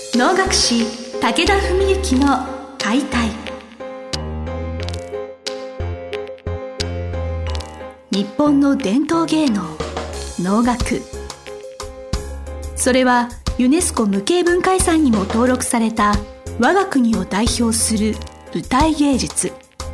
能楽師武田文幸の解体。日本の伝統芸能能楽、それはユネスコ無形文化遺産にも登録された我が国を代表する舞台芸術。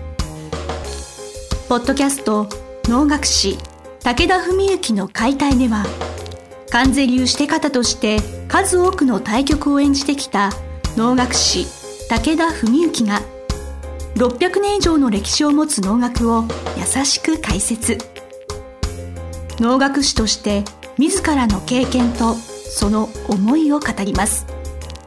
ポッドキャスト能楽師武田文幸の解体では、観世流して方として数多くの大曲を演じてきた能楽師武田文幸が600年以上の歴史を持つ能楽を優しく解説。能楽師として自らの経験とその思いを語ります。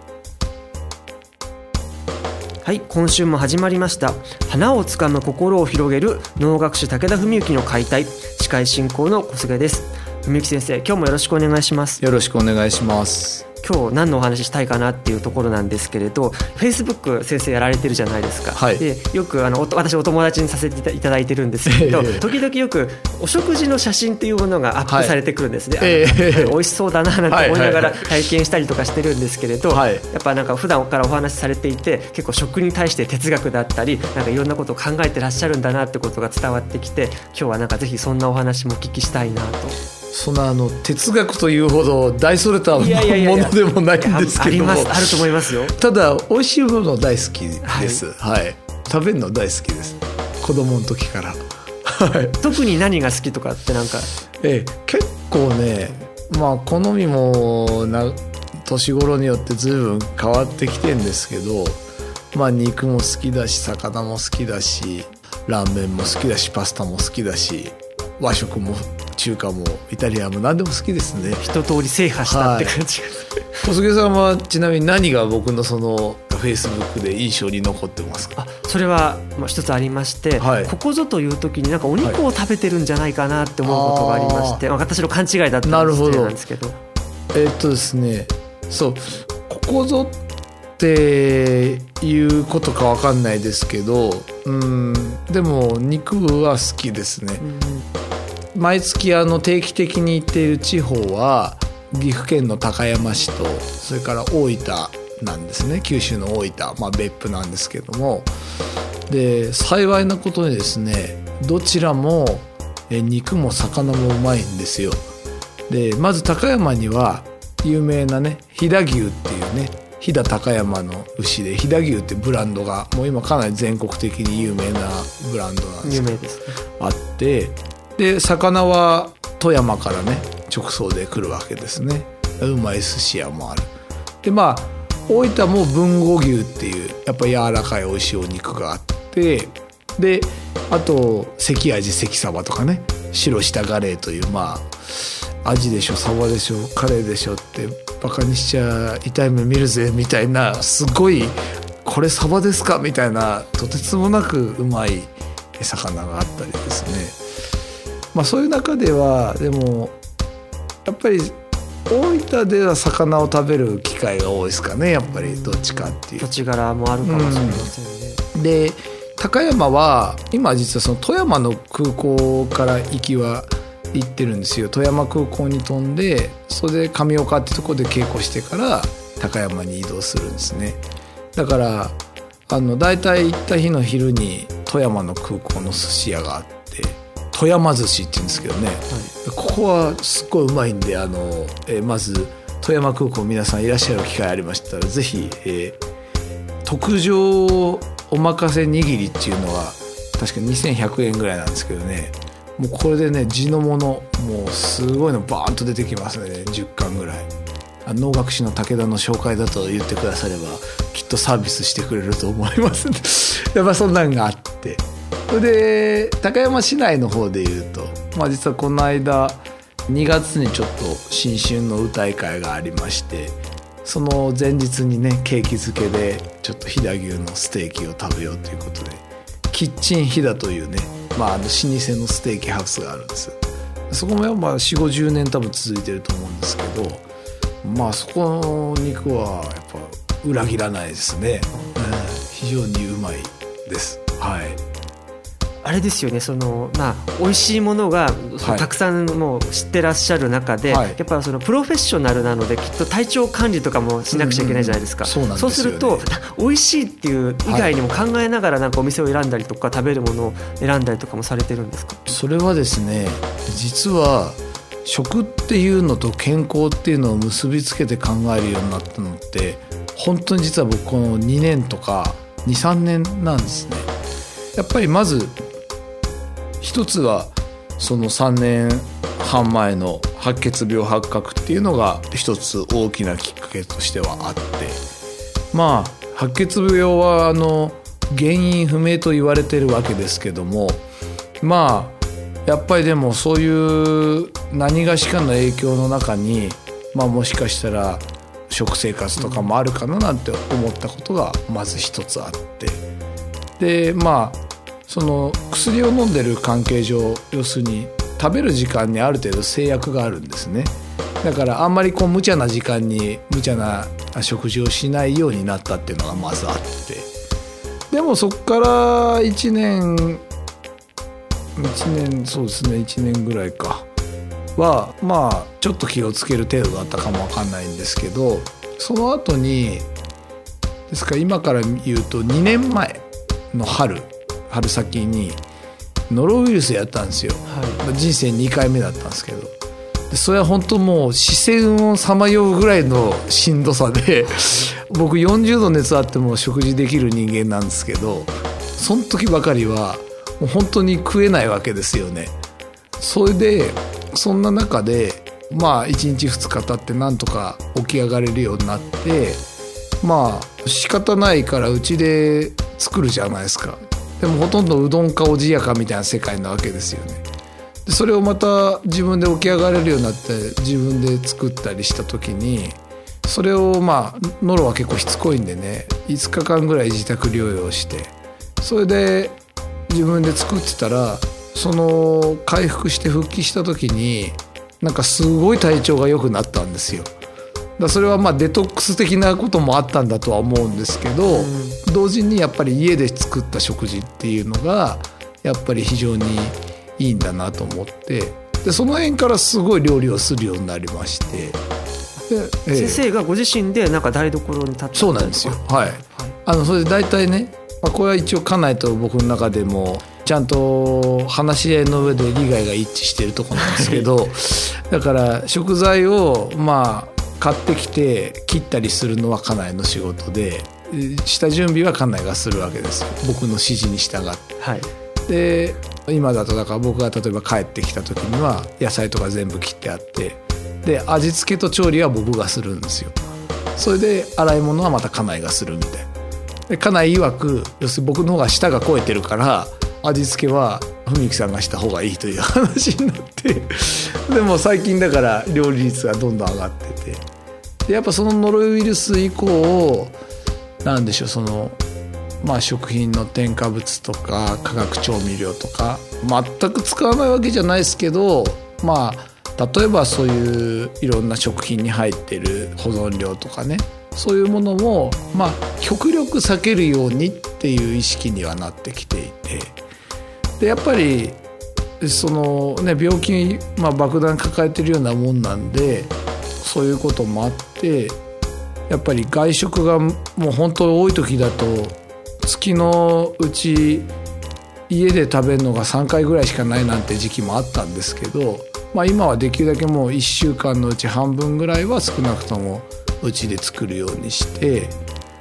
はい、今週も始まりました。花をつかむ心を広げる能楽師武田文幸の解体。司会進行の小菅です。文幸先生、今日もよろしくお願いします。 よろしくお願いします。 今日何のお話ししたいかなっていうところなんですけれど、 Facebook 先生やられてるじゃないですか、 はい、 でよく私お友達にさせていただいてるんですけど、時々よくお食事の写真っていうものがアップされてくるんですね、美味しそうだななんて思いながら体験したりとかしてるんですけれど、やっぱなんか普段からお話しされていて、結構食に対して哲学だったりなんかいろんなことを考えてらっしゃるんだなってことが伝わってきて、今日はなんかぜひそんなお話もお聞きしたいなと。 そんな哲学というほど大それたものでもないんですけども、 あると思いますよ。 ただ美味しいもの大好きです、食べるの大好きです、子供の時から、 特に何が好きとかってなんか、 結構ね、好みも年頃によって随分変わってきてるんですけど、肉も好きだし魚も好きだしラーメンも好きだしパスタも好きだし和食も中華もイタリアンも何でも好きですね。 一通り制覇したって感じが、 小菅さんはちなみに何が僕のそのフェイスブックで印象に残ってますか？ それは一つありまして、ここぞという時になんかお肉を食べてるんじゃないかなって思うことがありまして、私の勘違いだったんですけど、 ですね、そうここぞっていうことか分かんないですけど、でも肉は好きですね。毎月定期的に行っている地方は岐阜県の高山市とそれから大分なんですね。九州の大分、別府なんですけども、で幸いなことにですね、どちらも肉も魚もうまいんですよ。でまず高山には有名なね飛騨牛っていうね、飛騨高山の牛で飛騨牛ってブランドがもう今かなり全国的に有名なブランドなんですけど、 有名ですね、 あって、で魚は富山からね直送で来るわけですね。うまい寿司屋もある。で大分も豊後牛っていうやっぱ柔らかい美味しいお肉があって、であと関味関サバとかね、白下ガレーというアジでしょサバでしょカレーでしょってバカにしちゃ痛い目見るぜみたいな、すごいこれサバですかみたいなとてつもなくうまい魚があったりですね。そういう中ではでもやっぱり大分では魚を食べる機会が多いですかね、やっぱりどっちかっていう。 土地柄もあるかもしれませんね。 で高山は今実はその富山の空港から行きは行ってるんですよ。富山空港に飛んで、それで上岡ってとこで稽古してから高山に移動するんですね。だからだいたい行った日の昼に富山の空港の寿司屋があって、富山寿司って言うんですけどね、ここはすっごいうまいんで、まず富山空港皆さんいらっしゃる機会ありましたらぜひ、特上おまかせ握りっていうのは確か2100円ぐらいなんですけどね、もうこれでね地のものもうすごいのバーンと出てきますね。10貫ぐらい能楽師の武田の紹介だと言ってくださればきっとサービスしてくれると思いますねやっぱそんなのがあって、それで高山市内の方でいうと、実はこの間2月にちょっと新春の歌い会がありまして、その前日にね景気づけでちょっと飛騨牛のステーキを食べようということで、キッチン飛騨というね、老舗のステーキハウスがあるんです。そこもやっぱ 4,50 年多分続いてると思うんですけど、そこの肉はやっぱ裏切らないですね、非常にうまいです。 あれですよね、美味しいものがたくさんもう知ってらっしゃる中で、やっぱプロフェッショナルなのできっと体調管理とかもしなくちゃいけないじゃないですか。そうすると美味しいっていう以外にも考えながらなんかお店を選んだりとか食べるものを選んだりとかもされてるんですか？ それはですね、実は食っていうのと健康っていうのを結びつけて考えるようになったのって本当に実は僕この2年とか 2,3 年なんですね。やっぱりまず一つはその3年半前の白血病発覚っていうのが一つ大きなきっかけとしてはあって、白血病は原因不明と言われてるわけですけども、やっぱりでもそういう何がしかの影響の中に、もしかしたら食生活とかもあるかななんて思ったことがまず一つあって、でその薬を飲んでる関係上、要するに食べる時間にある程度制約があるんですね。だからあんまり無茶な時間に無茶な食事をしないようになったっていうのがまずあって、でもそこから1年そうですね、1年ぐらいかはちょっと気をつける程度だったかもわかんないんですけど、その後にですから今から言うと2年前の春先にノロウイルスやったんですよ、人生2回目だったんですけど、でそれは本当もう死線をさまようぐらいのしんどさで僕40度熱あっても食事できる人間なんですけど、その時ばかりはもう本当に食えないわけですよね。それでそんな中で1日2日経ってなんとか起き上がれるようになって、仕方ないからうちで作るじゃないですか。でもほとんどうどんかおじやかみたいな世界なわけですよね。でそれをまた自分で起き上がれるようになって自分で作ったりした時に、それをノロは結構しつこいんでね、5日間ぐらい自宅療養して、それで自分で作ってたら、その回復して復帰した時になんかすごい体調が良くなったんですよ。それはデトックス的なこともあったんだとは思うんですけど、同時にやっぱり家で作った食事っていうのがやっぱり非常にいいんだなと思って、でその辺からすごい料理をするようになりまして、 で先生がご自身でなんか台所に立った。 そうなんですよ、それで大体ね、これは一応家内と僕の中でもちゃんと話し合いの上で利害が一致しているところなんですけどだから食材を買ってきて切ったりするのは家内の仕事で、下準備は家内がするわけですよ、僕の指示に従って、で今だとだから僕が例えば帰ってきた時には野菜とか全部切ってあって、で味付けと調理は僕がするんですよ。それで洗い物はまた家内がするみたいな。で家内曰く、要するに僕の方が舌が肥えてるから味付けは文幸さんがした方がいいという話になってでも最近だから料理率がどんどん上がってて、でやっぱそのノロウイルス以降なんでしょう、その食品の添加物とか化学調味料とか全く使わないわけじゃないですけど、例えばそういういろんな食品に入ってる保存料とかね、そういうものも極力避けるようにっていう意識にはなってきていて、でやっぱりそのね病気爆弾抱えてるようなもんなんで、そういうこともあってやっぱり外食がもう本当多い時だと月のうち家で食べるのが3回ぐらいしかないなんて時期もあったんですけど、今はできるだけもう1週間のうち半分ぐらいは少なくともうちで作るようにして、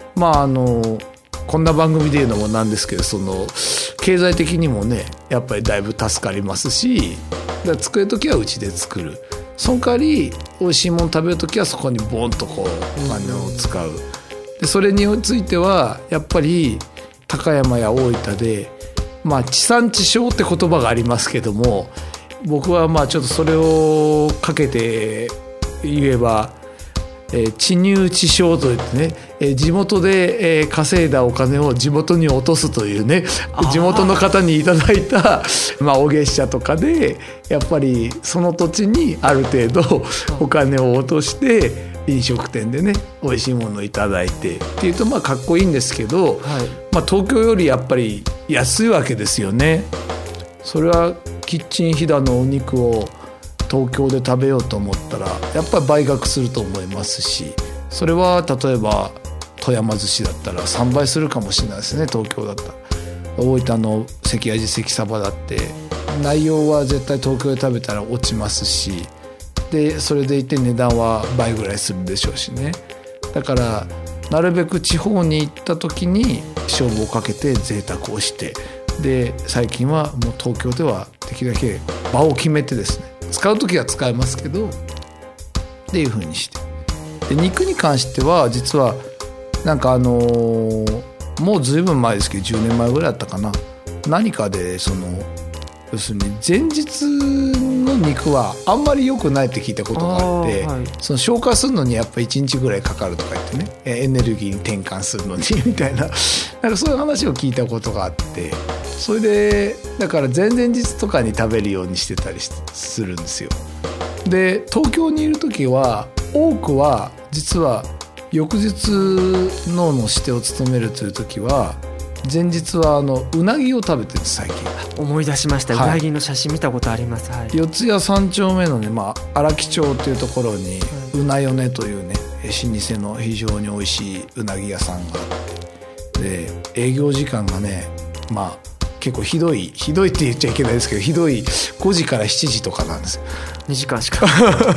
こんな番組で言うのもなんですけど、その経済的にもねやっぱりだいぶ助かりますし、だから作る時はうちで作る、その代わり美味しいもの食べる時はそこにボンとお金を使う。でそれについてはやっぱり高山や大分で地産地消って言葉がありますけども、僕はちょっとそれをかけて言えば地入地消といってね、地元で稼いだお金を地元に落とすというね、地元の方にいただいたお月謝とかでやっぱりその土地にある程度お金を落として飲食店でね美味しいものをいただいてっていうとかっこいいんですけど、東京よりやっぱり安いわけですよね。それはキッチン飛騨のお肉を東京で食べようと思ったらやっぱり倍額すると思いますし、それは例えば富山寿司だったら3倍するかもしれないですね。東京だったら大分の関あじ関サバだって内容は絶対東京で食べたら落ちますし、でそれでいて値段は倍ぐらいするでしょうしね。だからなるべく地方に行った時に勝負をかけて贅沢をして、で最近はもう東京ではできるだけ場を決めてですね、使う時は使えますけどっていう風にして、で肉に関しては実はなんかもうずいぶん前ですけど10年前ぐらいだったかな、何かで要するに前日の肉はあんまり良くないって聞いたことがあって、はい、その消化するのにやっぱ1日ぐらいかかるとか言ってね、エネルギーに転換するのにみたいな、なんかそういう話を聞いたことがあって、それでだから前々日とかに食べるようにしてたりするんですよ。で東京にいる時は多くは実は翌日脳の指定を務めるという時は前日はうなぎを食べてるんです最近。 思い出しました、はい、うなぎの写真見たことあります、はい、 四谷三丁目のね、荒木町というところに、うなよねというね老舗の非常に美味しいうなぎ屋さんがあって、で営業時間がね結構ひどいって言っちゃいけないですけど、ひどい5時から7時とかなんですよ。 2時間しかで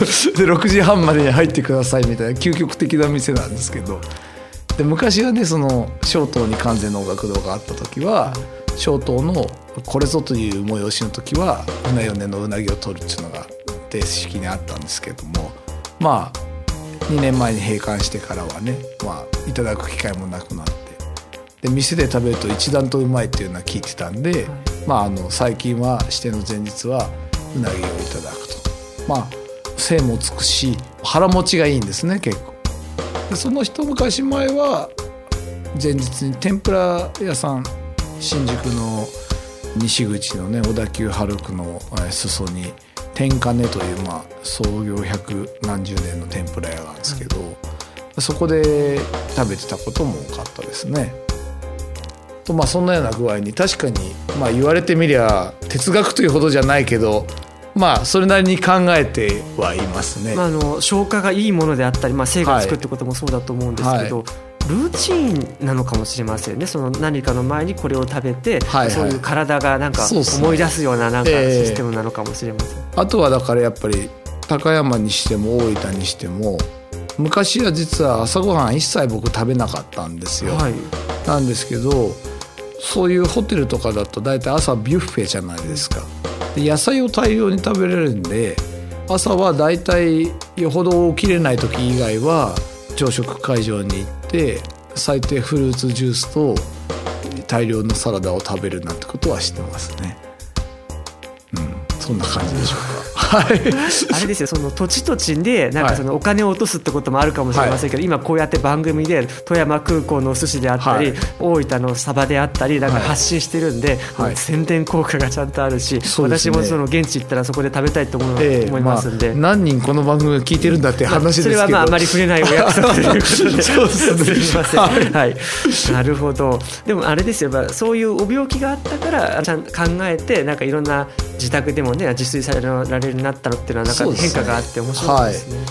6時半までに入ってくださいみたいな究極的な店なんですけど、で昔はねその小東に完全能楽堂があった時は、小東のこれぞという催しの時はうなよねのうなぎを取るっていうのが定式にあったんですけども、2年前に閉館してからはね、いただく機会もなくなって、で店で食べると一段とうまいっていうのは聞いてたんで、最近は指定の前日はうなぎをいただくと、精もつくし腹持ちがいいんですね結構。でその一昔前は前日に天ぷら屋さん、新宿の西口のね小田急春区の裾に天かねという創業百何十年の天ぷら屋があるんですけど、そこで食べてたことも多かったですね。とそんなような具合に確かに言われてみりゃ哲学というほどじゃないけどそれなりに考えてはいますね。 消化がいいものであったり、精がつくってこともそうだと思うんですけど、ルーチンなのかもしれませんね。その何かの前にこれを食べて、そういう体がなんか思い出すようななんかシステムなのかもしれません。 あとはだからやっぱり高山にしても大分にしても昔は実は朝ごはん一切僕食べなかったんですよ、なんですけどそういうホテルとかだと大体朝ビュッフェじゃないですか。で野菜を大量に食べれるんで朝は大体よほど起きれない時以外は朝食会場に行って最低フルーツジュースと大量のサラダを食べるなんてことはしてますね。そんな感じでしょうか。あれですよ、その土地土地でなんかそのお金を落とすってこともあるかもしれませんけど、今こうやって番組で富山空港のお寿司であったり、大分のサバであったりなんか発信してるんで、宣伝効果がちゃんとあるし、私もその現地行ったらそこで食べたいと思いますんで、 何人この番組を聞いてるんだって話ですけど、 それはあまり触れないお約束ということでそうですね、すみません、なるほど。でもあれですよ、そういうお病気があったからちゃんと考えてなんかいろんな自宅でもね自炊されるようになったのっていうのはなんか変化があって面白いですね。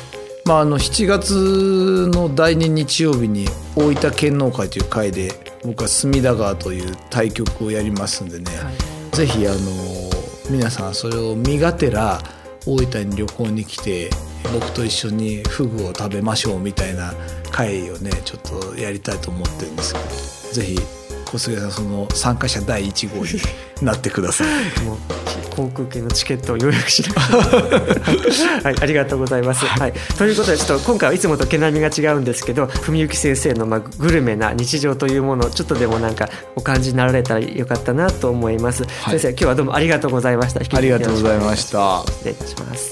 7月の第2日曜日に大分県農会という会で僕は隅田川という対局をやりますんでね、ぜひ皆さんそれを身がてら大分に旅行に来て僕と一緒にフグを食べましょうみたいな会をねちょっとやりたいと思ってるんですけど、ぜひ小菅さんその参加者第1号になってください。 もう航空券のチケットを予約しながらありがとうございます、ということでちょっと今回はいつもと毛並みが違うんですけど、文幸先生のグルメな日常というものをちょっとでもなんかお感じになられたらよかったなと思います、先生今日はどうもありがとうございました。 ありがとうございました。 失礼いたします。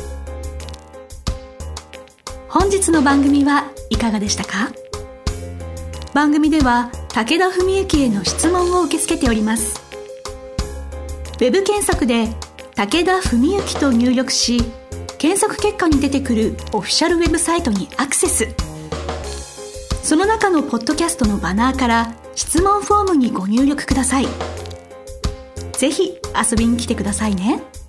本日の番組はいかがでしたか？番組では武田文幸への質問を受け付けております。ウェブ検索で武田文幸と入力し、検索結果に出てくるオフィシャルウェブサイトにアクセス。その中のポッドキャストのバナーから質問フォームにご入力ください。ぜひ遊びに来てくださいね。